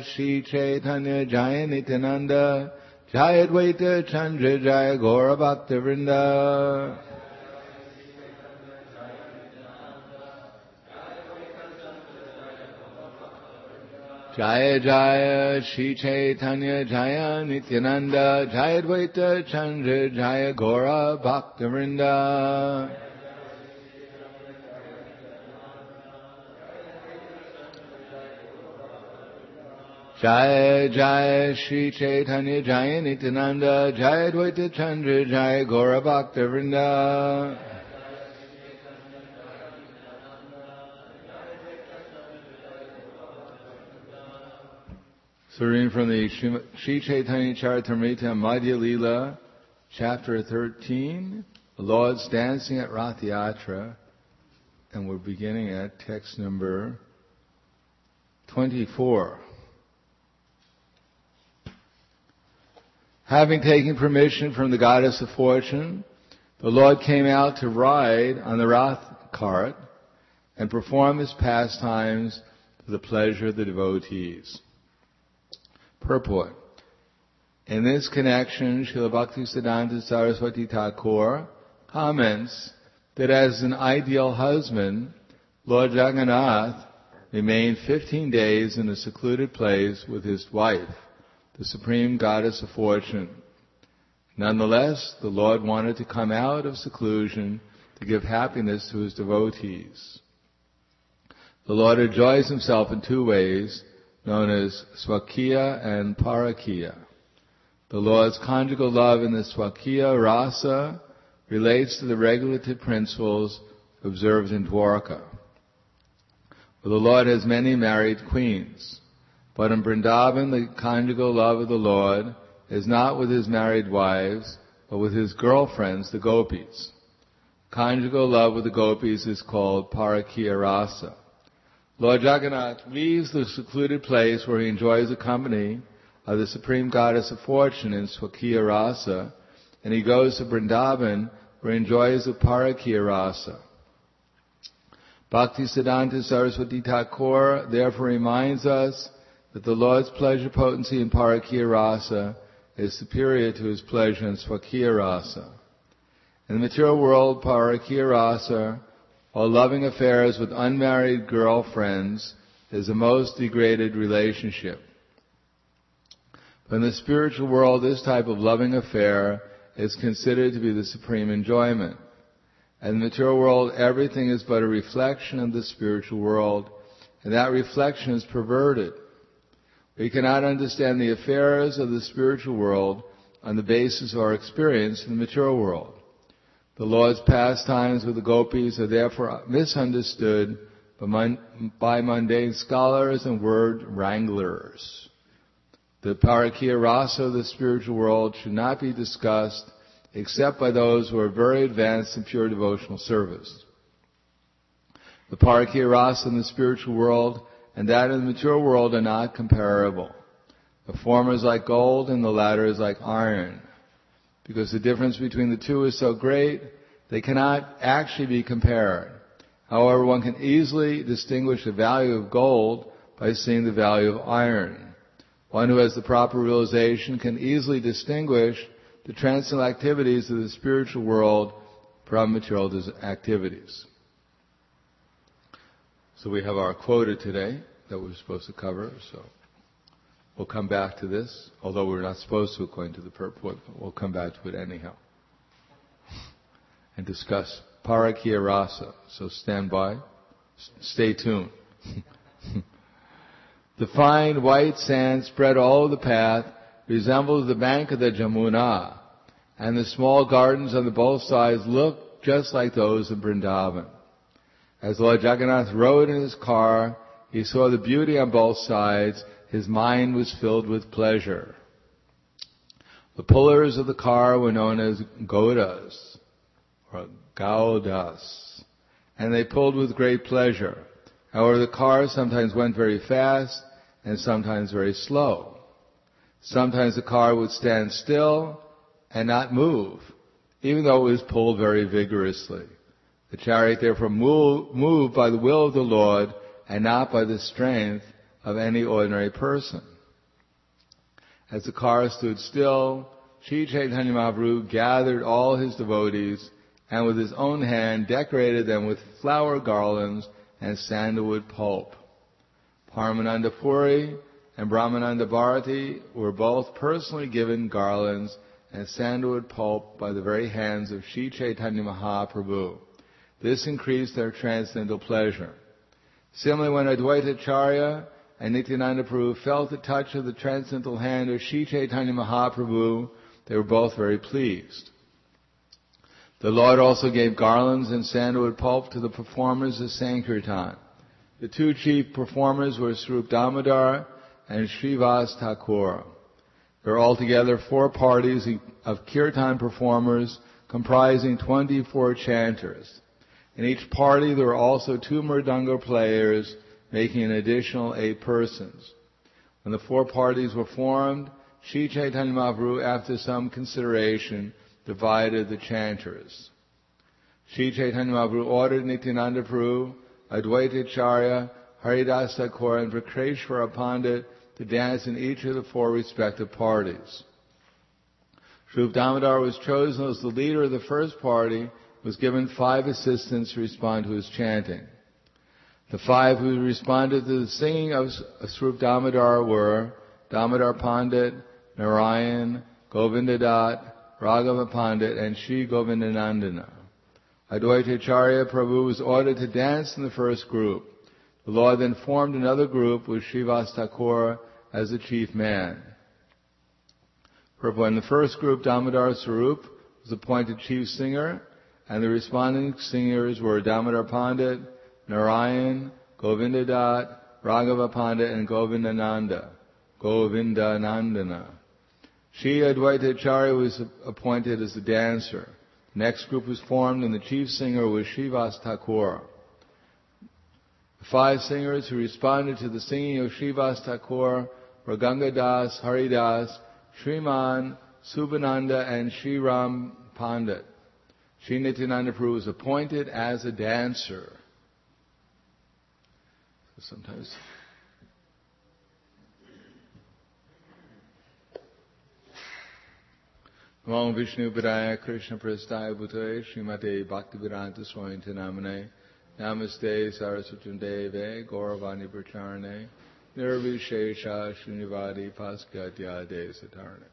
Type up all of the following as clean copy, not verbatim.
Shri Chaitanya Jaya Nityananda Jaya Advaita Chandra Jaya Gaura Bhakta Vrinda. Jaya Jaya Shri Chaitanya Jaya Nityananda Jaya Advaita Chandra Jaya Gaura Bhakta Vrinda. Jaya Jaya Shri Chaitanya Jaya Nityananda Jaya Advaita Chandra Jaya Gaura Bhakta Vrinda. So reading from the Shri Chaitanya Charitamrita Madhya Leela, chapter 13, the Lord's dancing at Rath Yatra, and we're beginning at text number 24. Having taken permission from the goddess of fortune, the Lord came out to ride on the Rath cart and perform his pastimes for the pleasure of the devotees. Purport. In this connection, Srila Bhaktisiddhanta Saraswati Thakur comments that as an ideal husband, Lord Jagannath remained 15 days in a secluded place with his wife, the supreme goddess of fortune. Nonetheless, the Lord wanted to come out of seclusion to give happiness to his devotees. The Lord enjoys himself in two ways, known as Swakiya and Parakiya. The Lord's conjugal love in the Swakiya rasa relates to the regulative principles observed in Dwarka. For the Lord has many married queens, but in Vrindavan the conjugal love of the Lord is not with his married wives, but with his girlfriends, the gopis. Conjugal love with the gopis is called Parakiya rasa. Lord Jagannath leaves the secluded place where he enjoys the company of the supreme goddess of fortune in Swakiya rasa, and he goes to Vrindavan where he enjoys the Parakiya rasa. Bhaktisiddhanta Saraswati Thakur therefore reminds us that the Lord's pleasure potency in Parakiya rasa is superior to his pleasure in Swakiya rasa. In the material world, Parakiya rasa, while loving affairs with unmarried girlfriends, is the most degraded relationship. But in the spiritual world, this type of loving affair is considered to be the supreme enjoyment. And in the material world, everything is but a reflection of the spiritual world, and that reflection is perverted. We cannot understand the affairs of the spiritual world on the basis of our experience in the material world. The Lord's pastimes with the gopis are therefore misunderstood by mundane scholars and word wranglers. The Parakiya rasa of the spiritual world should not be discussed except by those who are very advanced in pure devotional service. The Parakiya rasa in the spiritual world and that in the material world are not comparable. The former is like gold and the latter is like iron. Because the difference between the two is so great, they cannot actually be compared. However, one can easily distinguish the value of gold by seeing the value of iron. One who has the proper realization can easily distinguish the transcendental activities of the spiritual world from material activities. So we have our quota today that we're supposed to cover, so we'll come back to this, although we're not supposed to according to the purport, but we'll come back to it anyhow. And discuss Parakiya rasa. So stand by, stay tuned. The fine white sand spread all over the path resembles the bank of the Jamuna, and the small gardens on the both sides look just like those of Vrindavan. As Lord Jagannath rode in his car, he saw the beauty on both sides. His mind was filled with pleasure. The pullers of the car were known as Gaudas, or Gaudas, and they pulled with great pleasure. However, the car sometimes went very fast and sometimes very slow. Sometimes the car would stand still and not move, even though it was pulled very vigorously. The chariot therefore moved by the will of the Lord and not by the strength of any ordinary person. As the car stood still, Sri Chaitanya Mahaprabhu gathered all his devotees and with his own hand decorated them with flower garlands and sandalwood pulp. Paramananda Puri and Brahmananda Bharati were both personally given garlands and sandalwood pulp by the very hands of Sri Chaitanya Mahaprabhu. This increased their transcendental pleasure. Similarly, when Advaita Acharya and Nityananda Prabhu felt the touch of the transcendental hand of Sri Chaitanya Mahaprabhu, they were both very pleased. The Lord also gave garlands and sandalwood pulp to the performers of Sankirtan. The two chief performers were Swarup Damodar and Srivas Thakur. There were altogether 4 parties of kirtan performers comprising 24 chanters. In each party there were also 2 mridanga players, making an additional 8 persons. When the 4 parties were formed, Sri Chaitanya Mahaprabhu, after some consideration, divided the chanters. Sri Chaitanya Mahaprabhu ordered Nityananda Prabhu, Advaita Acharya, Haridas Thakur, and Vikreshwara Pandit to dance in each of the 4 respective parties. Swarup Damodar was chosen as the leader of the first party, was given 5 assistants to respond to his chanting. The 5 who responded to the singing of Swarup Damodar were Damodar Pandit, Narayan, Govindadat, Raghava Pandit, and Sri Govindanandana. Advaita Acharya Prabhu was ordered to dance in the first group. The Lord then formed another group with Srivas Thakur as the chief man. In the first group, Damodar Swarup was appointed chief singer, and the responding singers were Damodar Pandit, Narayan, Govindadat, Raghava Pandit, and Govindanandana. Sri Advaita Acharya was appointed as the dancer. The next group was formed, and the chief singer was Srivas Thakur. The 5 singers who responded to the singing of Srivas Thakur were Gangadas, Haridas, Sriman, Subhananda, and Sri Ram Pandit. Sri Nityananda Prabhu was appointed as a dancer. So sometimes Namo Vishnu Padaya Krishna Prasthaya Bhutale Srimate Bhaktivedanta Swami Namane Namaste Saraswati Deve Gauravani Pracharane Nirvishesha Srinivadi Paskatya De Satarane.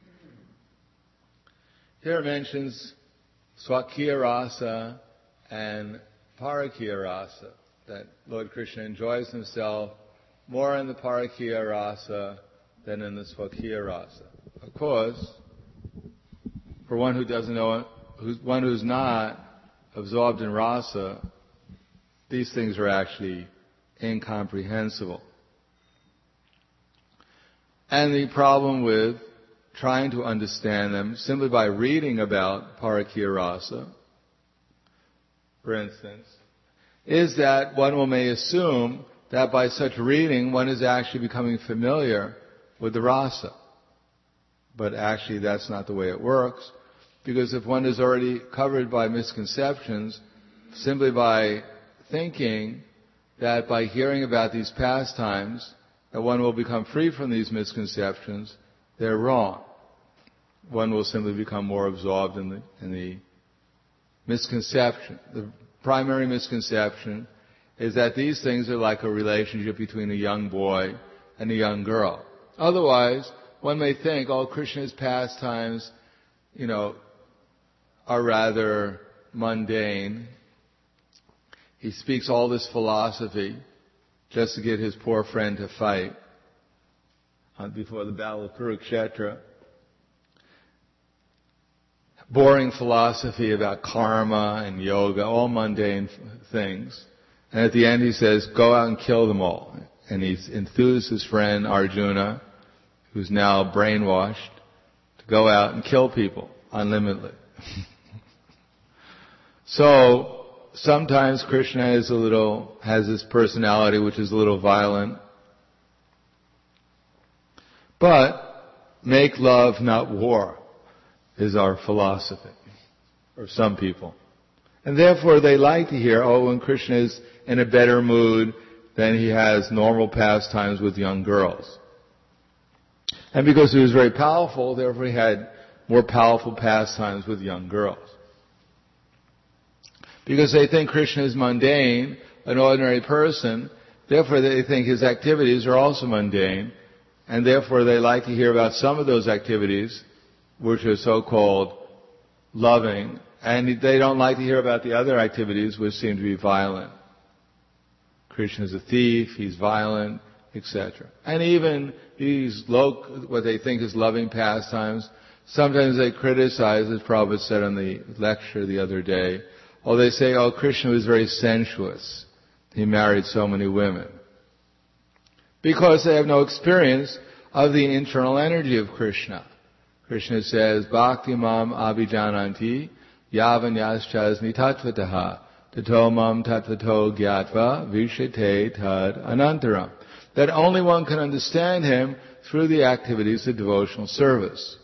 Here it mentions Swakiya Rasa and Parakiya Rasa, that Lord Krishna enjoys himself more in the Parakiya Rasa than in the Swakiya Rasa. Of course, for one who doesn't know, one who's not absorbed in rasa, these things are actually incomprehensible. And the problem with trying to understand them simply by reading about Parakiya Rasa, for instance, is that one may assume that by such reading one is actually becoming familiar with the rasa. But actually that's not the way it works, because if one is already covered by misconceptions, simply by thinking that by hearing about these pastimes that one will become free from these misconceptions, they're wrong. One will simply become more absorbed in the misconception. The primary misconception is that these things are like a relationship between a young boy and a young girl. Otherwise, one may think, Krishna's pastimes, are rather mundane. He speaks all this philosophy just to get his poor friend to fight before the battle of Kurukshetra. Boring philosophy about karma and yoga, all mundane things. And at the end he says, go out and kill them all. And he's enthused his friend Arjuna, who's now brainwashed, to go out and kill people unlimitedly. So, sometimes Krishna has this personality which is a little violent. But, make love, not war, is our philosophy, for some people. And therefore they like to hear, when Krishna is in a better mood, then he has normal pastimes with young girls. And because he was very powerful, therefore he had more powerful pastimes with young girls. Because they think Krishna is mundane, an ordinary person, therefore they think his activities are also mundane, and therefore they like to hear about some of those activities, which are so-called loving, and they don't like to hear about the other activities which seem to be violent. Krishna is a thief, he's violent, etc. And even these what they think is loving pastimes, sometimes they criticize, as Prabhupada said on the lecture the other day, or they say, oh, Krishna was very sensuous. He married so many women. Because they have no experience of the internal energy of Krishna. Krishna says, Bhakti mam abhijananti yavanyaschasmi tattvataha tato mam tattvato gyatva vishate tad anantaram. That only one can understand him through the activities of devotional service.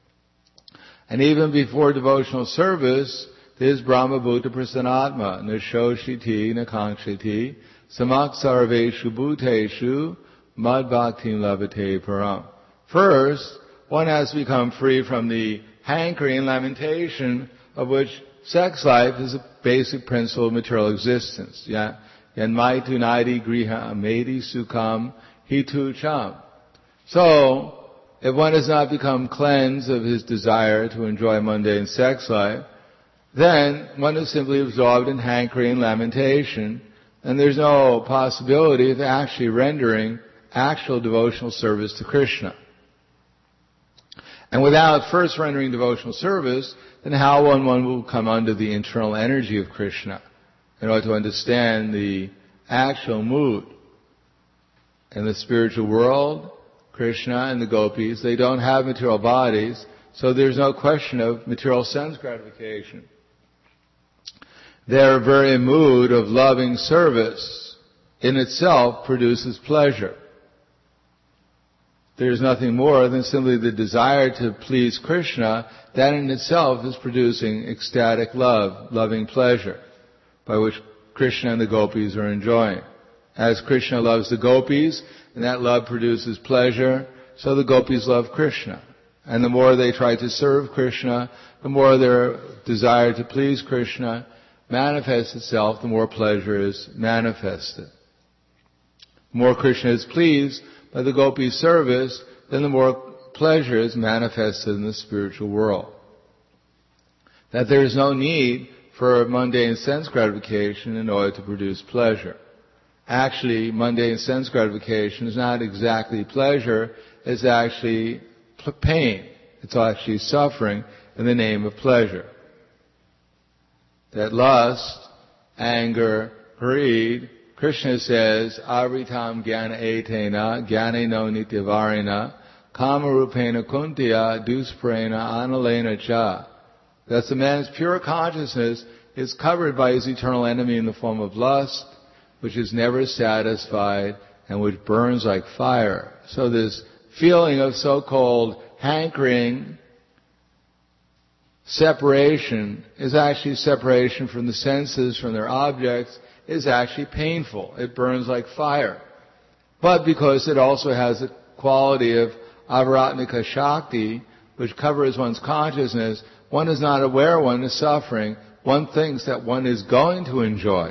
And even before devotional service, there's Brahma Bhuta Prasanatma, Nashoshiti Nakankshiti, Samak Sarveshu Bhuteshu, Mad Bhaktim Lavate Param. First, one has to become free from the hankering and lamentation of which sex life is a basic principle of material existence. Yeah? Yanmai tunaidi griha amedi sukam hitu cham. So, if one has not become cleansed of his desire to enjoy mundane sex life, then one is simply absorbed in hankering and lamentation, and there's no possibility of actually rendering actual devotional service to Krishna. And without first rendering devotional service, then how one will come under the internal energy of Krishna in order to understand the actual mood? In the spiritual world, Krishna and the gopis, they don't have material bodies, so there's no question of material sense gratification. Their very mood of loving service in itself produces pleasure. There's nothing more than simply the desire to please Krishna. That in itself is producing ecstatic love, loving pleasure, by which Krishna and the gopis are enjoying. As Krishna loves the gopis, and that love produces pleasure, so the gopis love Krishna. And the more they try to serve Krishna, the more their desire to please Krishna manifests itself, the more pleasure is manifested. The more Krishna is pleased by the gopis' service, then the more pleasure is manifested in the spiritual world. That there is no need for mundane sense gratification in order to produce pleasure. Actually, mundane sense gratification is not exactly pleasure, it's actually pain. It's actually suffering in the name of pleasure. That lust, anger, greed, Krishna says, Avritam Jnana Etena, Jnane no Nityavarina, Kamarupena Kuntiya, Dusprena Analena Cha. That the man's pure consciousness is covered by his eternal enemy in the form of lust, which is never satisfied and which burns like fire. So this feeling of so-called hankering, separation, is actually separation from the senses, from their objects, is actually painful. It burns like fire. But because it also has the quality of avaratmika shakti, which covers one's consciousness, one is not aware one is suffering. One thinks that one is going to enjoy.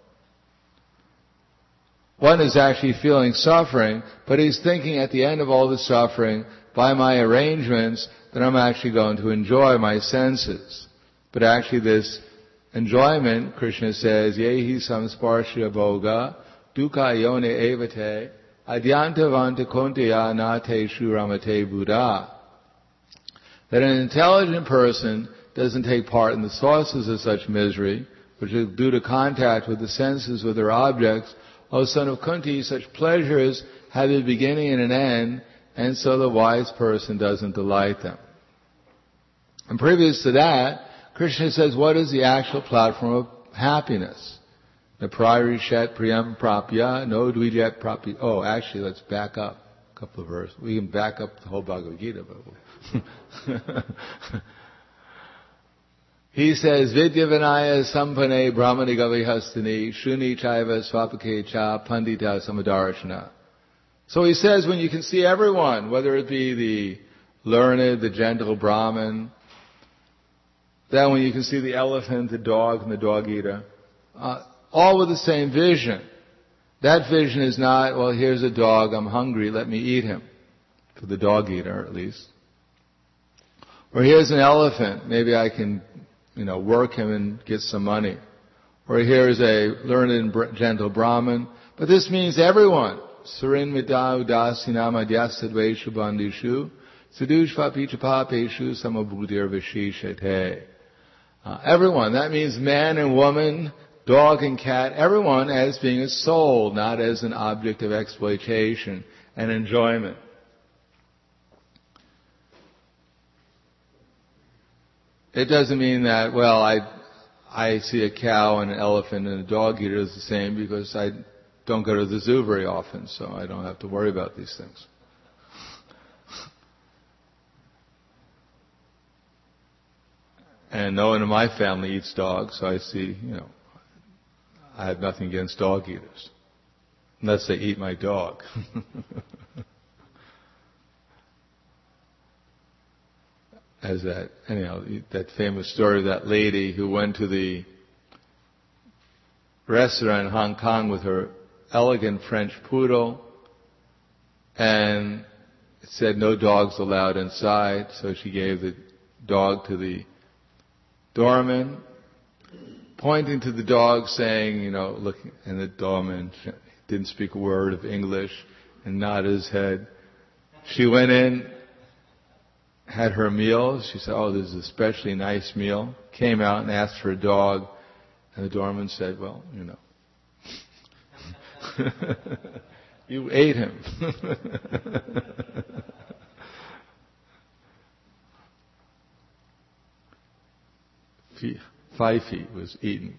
One is actually feeling suffering, but he's thinking at the end of all the suffering, by my arrangements, that I'm actually going to enjoy my senses. But actually this enjoyment, Krishna says, yehi samsparshya bhoga, dukkha yone evate, adyantavanta kuntiya nate shuramate buddha. That an intelligent person doesn't take part in the sources of such misery, which is due to contact with the senses, with their objects. O son of Kunti, such pleasures have a beginning and an end, and so the wise person doesn't delight them. And previous to that, Krishna says, what is the actual platform of happiness? The prarishet priyam prapya, no dvijet prapya. Oh, actually, let's back up a couple of verses. We can back up the whole Bhagavad Gita, but he says, Vidya Vinaya Sampane Brahmani Gavihastini Shuni Chaiva Swapake Cha Pandita Samadarshana. So he says when you can see everyone, whether it be the learned, the gentle Brahmin, then when you can see the elephant, the dog, and the dog-eater, all with the same vision. That vision is not, well, here's a dog, I'm hungry, let me eat him. For the dog-eater, at least. Or here's an elephant, maybe I can, work him and get some money. Or here's a learned and gentle Brahmin. But this means everyone. Sarin Mida Udasinama Dyasadveshu Bandishu Sadushva Pichapapeshu Samabhudir Vishishate. Everyone, that means man and woman, dog and cat, everyone as being a soul, not as an object of exploitation and enjoyment. It doesn't mean that, well, I see a cow and an elephant and a dog eater is the same because I don't go to the zoo very often, so I don't have to worry about these things. And no one in my family eats dogs, so I see, I have nothing against dog eaters. Unless they eat my dog. That famous story of that lady who went to the restaurant in Hong Kong with her elegant French poodle, and it said no dogs allowed inside, so she gave the dog to the doorman, pointing to the dog saying, look, and the doorman didn't speak a word of English and nodded his head. She went in, had her meal. She said, oh, this is a especially nice meal. Came out and asked for a dog. And the doorman said, well, you ate him. 5 feet was eaten.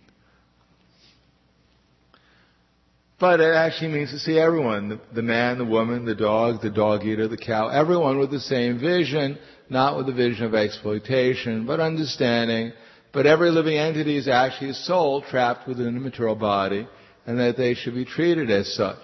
But it actually means to see everyone, the man, the woman, the dog eater, the cow, everyone with the same vision, not with the vision of exploitation, but understanding. But every living entity is actually a soul trapped within a material body, and that they should be treated as such.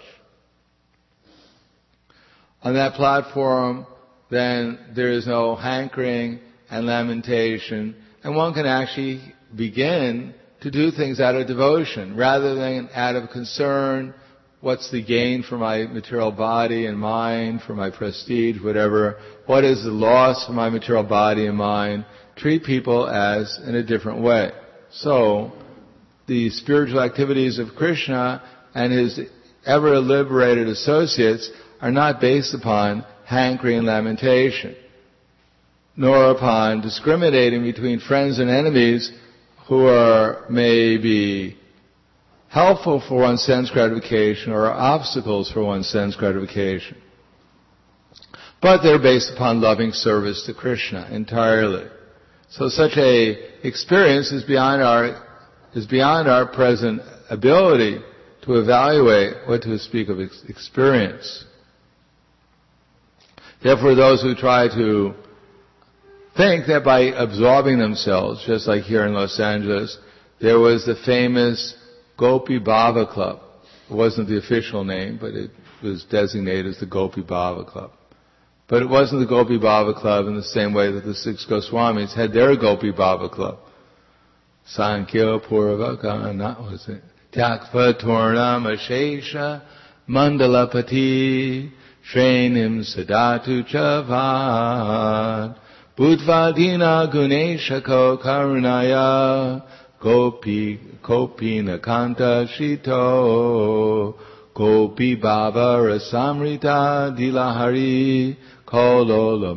On that platform, then there is no hankering and lamentation, and one can actually begin to do things out of devotion rather than out of concern. What's the gain for my material body and mind, for my prestige, whatever? What is the loss for my material body and mind? Treat people as in a different way. So, the spiritual activities of Krishna and his ever liberated associates are not based upon hankering and lamentation, nor upon discriminating between friends and enemies who are maybe helpful for one's sense gratification or are obstacles for one's sense gratification. But they're based upon loving service to Krishna entirely. So such a experience is beyond our present ability to evaluate, what to speak of experience. Therefore, those who try to think that by absorbing themselves, just like here in Los Angeles, there was the famous Gopi Bhava Club. It wasn't the official name, but it was designated as the Gopi Bhava Club. But it wasn't the Gopi Bhava Club in the same way that the 6 Goswamis had their Gopi Bhava Club. Sankhya Purvaka, was it? Tyakva Tornam Ashesha Mandalapati Shrenim Sadatu Chavad Budvadina Guneshako Karunaya Gopi Nakanta Shito Gopi Bhava Rasamrita Dilahari Kolola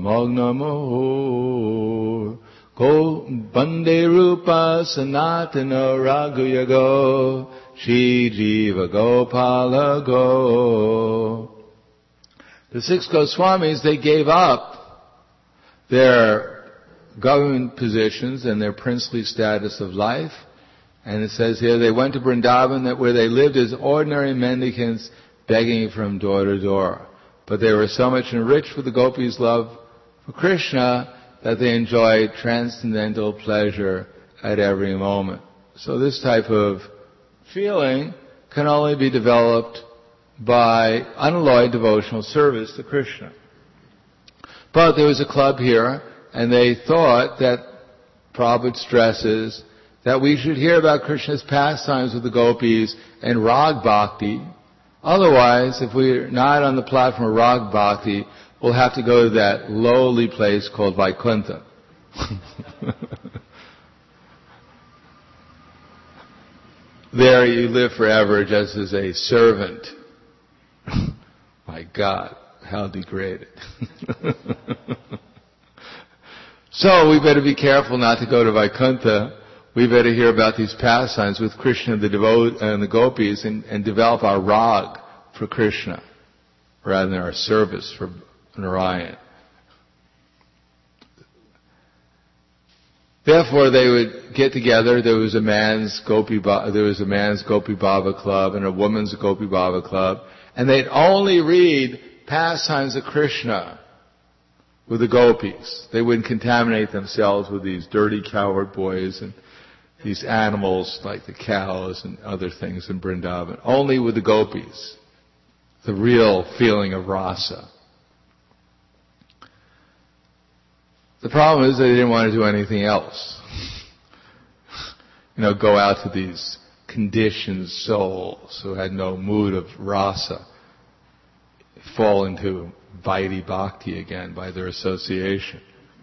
Magnamo Go Bande Rupa Sanatana Raghuyago Shri Jiva Gopala Go. The 6 Goswamis, they gave up their government positions and their princely status of life. And it says here, they went to Vrindavan, where they lived as ordinary mendicants, begging from door to door. But they were so much enriched with the gopis' love for Krishna that they enjoyed transcendental pleasure at every moment. So this type of feeling can only be developed by unalloyed devotional service to Krishna. But there was a club here, and they thought that Prabhupada stresses that we should hear about Krishna's pastimes with the gopis and Rag Bhakti. Otherwise, if we're not on the platform of Rag Bhakti, we'll have to go to that lowly place called Vaikuntha. There you live forever just as a servant. My God, how degraded. So we better be careful not to go to Vaikuntha. We better hear about these pastimes with Krishna and the gopis and develop our rag for Krishna rather than our service for Narayan. Therefore, they would get together. There was a man's Gopi Bhava club and a woman's Gopi Bhava club, and they'd only read pastimes of Krishna with the gopis. They wouldn't contaminate themselves with these dirty cowherd boys and these animals like the cows and other things in Vrindavan. Only with the gopis, the real feeling of rasa. The problem is they didn't want to do anything else. Go out to these conditioned souls who had no mood of rasa, fall into Vaidhi Bhakti again by their association.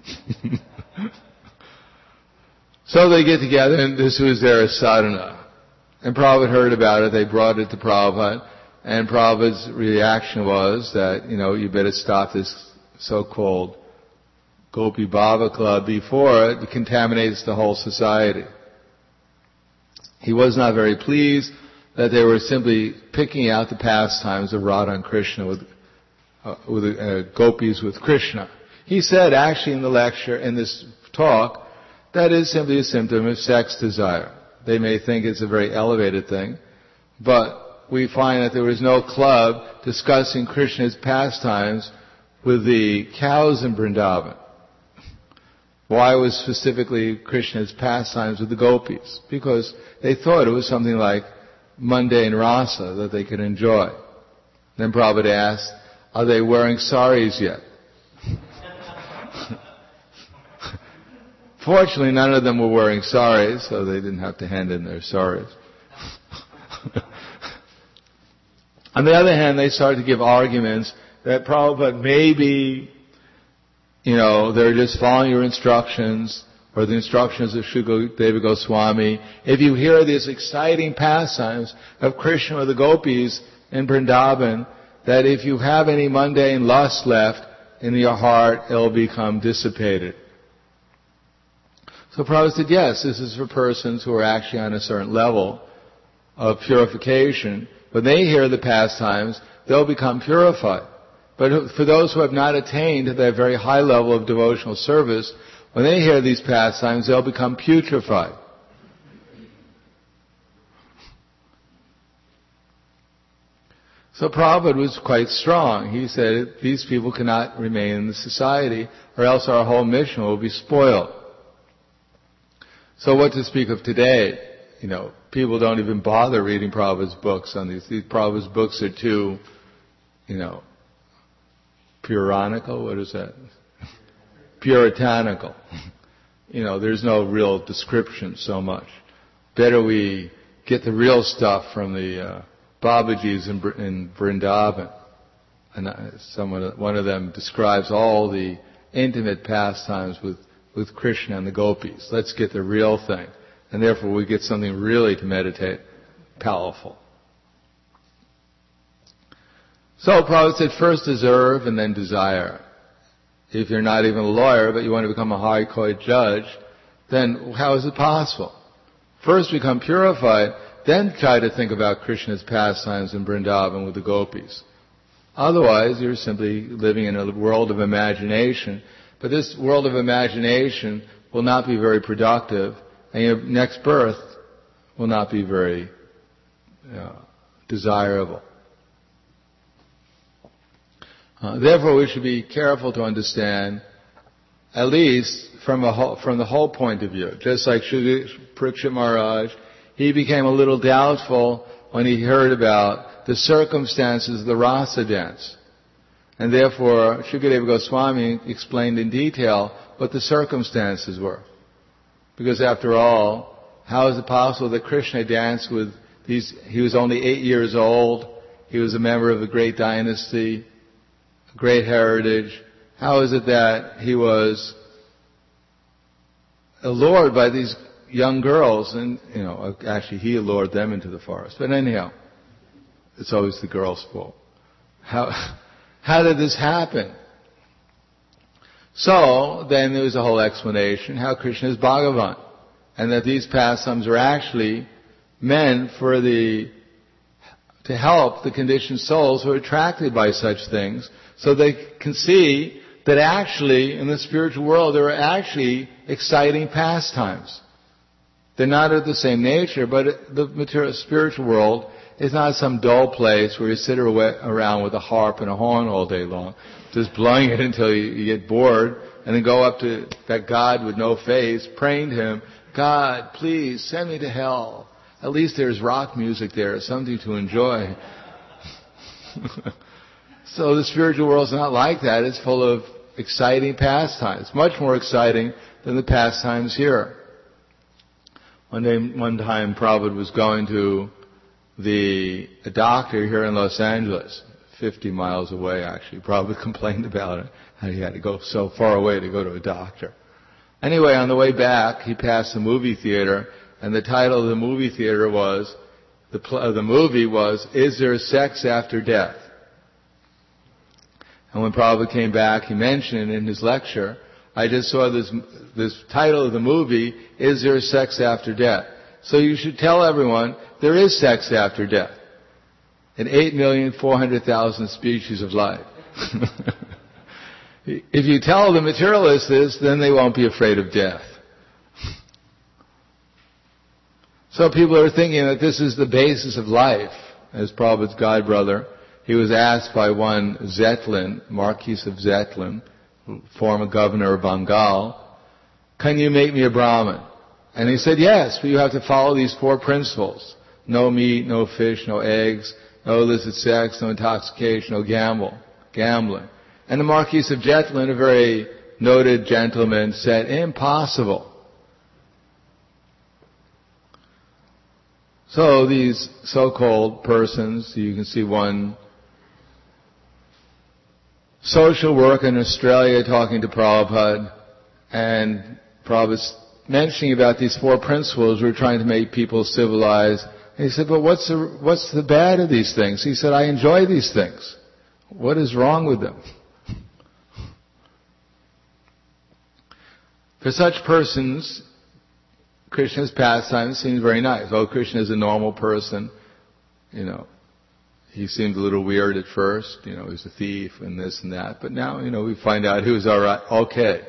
So they get together, and this was their sadhana. And Prabhupada heard about it. They brought it to Prabhupada, and Prabhupada's reaction was that, you better stop this so-called Gopi Bhava club before it contaminates the whole society. He was not very pleased that they were simply picking out the pastimes of Radha and Krishna with gopis with Krishna. He said, actually, in the lecture, in this talk, that is simply a symptom of sex desire. They may think it's a very elevated thing, but we find that there was no club discussing Krishna's pastimes with the cows in Vrindavan. Why was specifically Krishna's pastimes with the gopis? Because they thought it was something like mundane rasa that they could enjoy. Then Prabhupada asked, are they wearing saris yet? Fortunately, none of them were wearing saris, so they didn't have to hand in their saris. On the other hand, they started to give arguments that Prabhupada maybe, they're just following your instructions, or the instructions of Shukadeva Goswami. If you hear these exciting pastimes of Krishna or the gopis in Vrindavan, that if you have any mundane lust left in your heart, it'll become dissipated. So Prabhupada said, yes, this is for persons who are actually on a certain level of purification. When they hear the pastimes, they'll become purified. But for those who have not attained to that very high level of devotional service, when they hear these pastimes, they'll become putrefied. So Prabhupada was quite strong. He said, these people cannot remain in the society, or else our whole mission will be spoiled. So what to speak of today? People don't even bother reading Prabhupada's books on these. Prabhupada's books are too, Puranical, what is that? Puritanical. There's no real description so much. Better we get the real stuff from the Babajis in Vrindavan. And one of them describes all the intimate pastimes with Krishna and the gopis. Let's get the real thing. And therefore we get something really to meditate, powerful. So Prabhupada said, first deserve and then desire. If you're not even a lawyer, but you want to become a high court judge, then how is it possible? First become purified, then try to think about Krishna's pastimes in Vrindavan with the gopis. Otherwise, you're simply living in a world of imagination. But this world of imagination will not be very productive, and your next birth will not be very desirable. Therefore, we should be careful to understand, at least from the whole point of view. Just like Parikshit Maharaj, he became a little doubtful when he heard about the circumstances of the rasa dance. And therefore, Shukadeva Goswami explained in detail what the circumstances were. Because after all, how is it possible that Krishna danced with these, he was only 8 years old, he was a member of a great dynasty, a great heritage. How is it that he was allured by these young girls? And, actually he allured them into the forest. But anyhow, it's always the girls' fault. How did this happen? So, then there was a whole explanation how Krishna is Bhagavan, and that these pastimes are actually meant to help the conditioned souls who are attracted by such things, so they can see that actually, in the spiritual world, there are actually exciting pastimes. They're not of the same nature, but the material spiritual world is not some dull place where you sit around with a harp and a horn all day long, just blowing it until you get bored, and then go up to that God with no face, praying to Him, God, please send me to hell. At least there's rock music there, something to enjoy. So the spiritual world's not like that. It's full of exciting pastimes, much more exciting than the pastimes here. One time Prabhupada was going to a doctor here in Los Angeles, 50 miles away actually. Prabhupada complained about it, how he had to go so far away to go to a doctor. Anyway, on the way back, he passed a movie theater, and the title of the movie theater was, the movie was, Is There Sex After Death? And when Prabhupada came back, he mentioned in his lecture, I just saw this title of the movie, Is There Sex After Death? So you should tell everyone, there is sex after death. In 8,400,000 species of life. If you tell the materialists this, then they won't be afraid of death. So people are thinking that this is the basis of life. As Prabhupada's godbrother, he was asked by one Zetlin, Marquis of Zetlin, former governor of Bengal, can you make me a Brahmin? And he said, yes, but you have to follow these 4 principles. No meat, no fish, no eggs, no illicit sex, no intoxication, no gambling. And the Marquis of Zetlin, a very noted gentleman, said, impossible. So these so-called persons, you can see one social worker in Australia talking to Prabhupada, and Prabhupada's mentioning about these 4 principles, we're trying to make people civilized. And he said, but what's the bad of these things? He said, I enjoy these things. What is wrong with them? For such persons, Krishna's pastime seems very nice. Oh, Krishna is a normal person. He seemed a little weird at first. He was a thief and this and that. But now, we find out he was all right. Okay.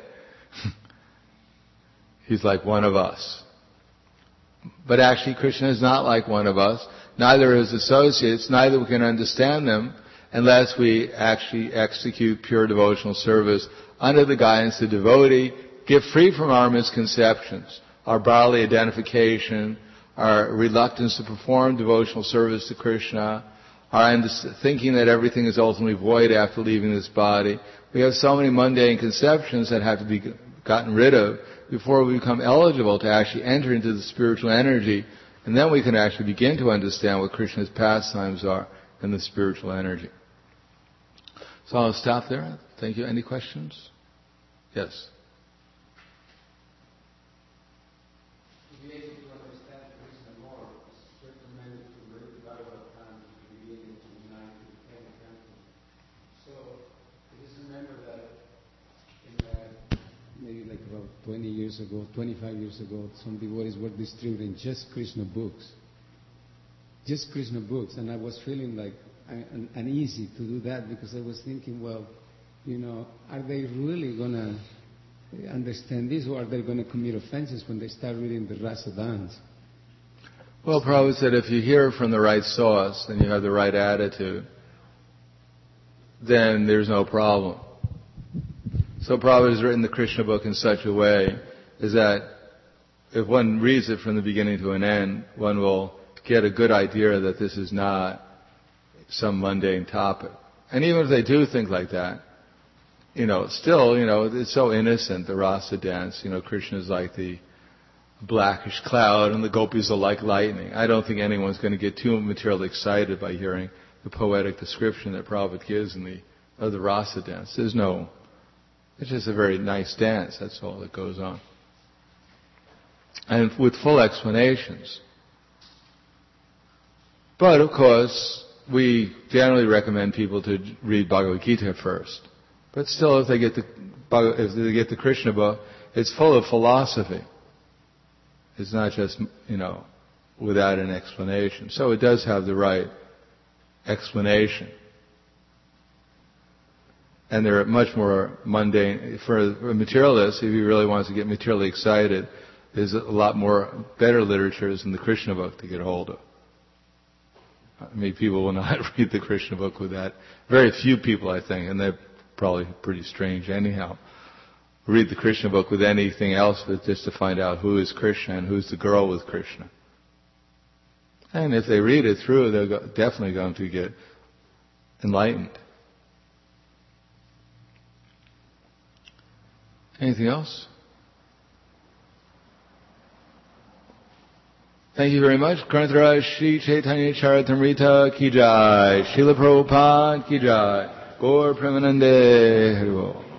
He's like one of us. But actually, Krishna is not like one of us. Neither his associates, neither we can understand them unless we actually execute pure devotional service under the guidance of the devotee, get free from our misconceptions, our bodily identification, our reluctance to perform devotional service to Krishna, our thinking that everything is ultimately void after leaving this body. We have so many mundane conceptions that have to be gotten rid of before we become eligible to actually enter into the spiritual energy, and then we can actually begin to understand what Krishna's pastimes are in the spiritual energy. So I'll stop there. Thank you. Any questions? Yes. To be able to understand Krishna more, it's recommended to read the Bhagavad Gita to be able to unite with the 10th canto. So just remember that maybe like about 20 years ago, 25 years ago, some devotees were distributing just Krishna books. Just Krishna books. And I was feeling like uneasy to do that because I was thinking, well, are they really going to understand this, or are they going to commit offenses when they start reading the Rasa dance? Well, Prabhupada said if you hear from the right source and you have the right attitude, then there's no problem. So Prabhupada has written the Krishna book in such a way is that if one reads it from the beginning to an end, one will get a good idea that this is not, some mundane topic. And even if they do think like that, still, it's so innocent, the rasa dance. Krishna is like the blackish cloud and the gopis are like lightning. I don't think anyone's going to get too materially excited by hearing the poetic description that Prabhupada gives of the rasa dance. It's just a very nice dance, that's all that goes on. And with full explanations. But of course, we generally recommend people to read Bhagavad Gita first. But still, if they get the Krishna book, it's full of philosophy. It's not just, without an explanation. So it does have the right explanation. And they're much more mundane. For a materialist, if he really wants to get materially excited, there's a lot more better literatures than the Krishna book to get hold of. I mean, people will not read the Krishna book with that. Very few people, I think, and they're probably pretty strange anyhow, read the Krishna book with anything else but just to find out who is Krishna and who's the girl with Krishna. And if they read it through, they're definitely going to get enlightened. Anything else? Thank you very much. Grantaraj Shri Chaitanya Charitamrita Ki Jai. Srila Prabhupada Ki Jai. Gaur Premanande Hari Bol.